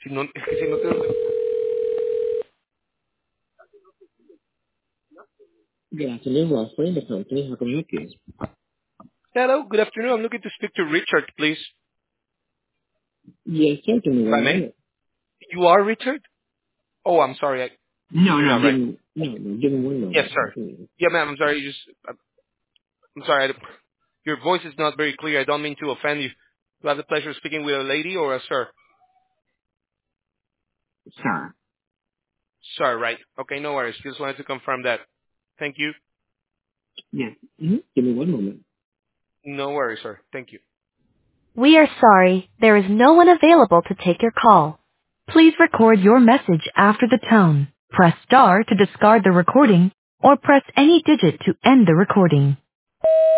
Si no, es que si no te... Good afternoon, Wesley. The company. How can I help you? Hello, good afternoon. I'm looking to speak to Richard, please. Yes, sir. Give me If I one may. moment. You are Richard? Oh, I'm sorry. No, You're no, not right. give me one Yes, moment. sir. Yeah, ma'am. I'm sorry. I'm sorry. Your voice is not very clear. I don't mean to offend you. Do I have the pleasure of speaking with a lady or a sir? Sir. Sir, right. Okay, no worries. Just wanted to confirm that. Thank you. Yes. Mm-hmm. Give me one moment. No worries, sir. Thank you. We are sorry, there is no one available to take your call. Please record your message after the tone. Press star to discard the recording, or press any digit to end the recording.